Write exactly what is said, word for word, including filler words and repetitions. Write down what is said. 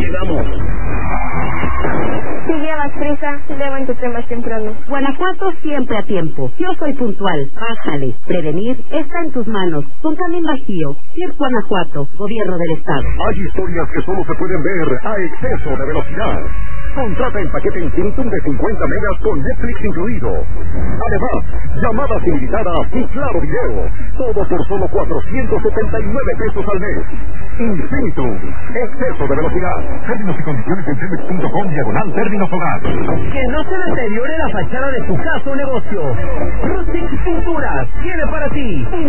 llegamos. Si llevas prisa, levántate más temprano. Guanajuato siempre a tiempo. Yo soy puntual. Bájale. Prevenir está en tus manos. Con Camín Bajío. C I R Guanajuato. Gobierno del Estado. Hay historias que solo se pueden ver a exceso de velocidad. Contrata el paquete Infinitum de cincuenta megas con Netflix incluido. Además, llamadas ilimitadas y claro video. Todo por solo cuatrocientos setenta y nueve pesos al mes. Infinitum. Exceso de velocidad. Términos y condiciones en cemex punto com diagonal términos hogar. Que no se deteriore la fachada de tu casa o negocio. Rustic Pinturas tiene para ti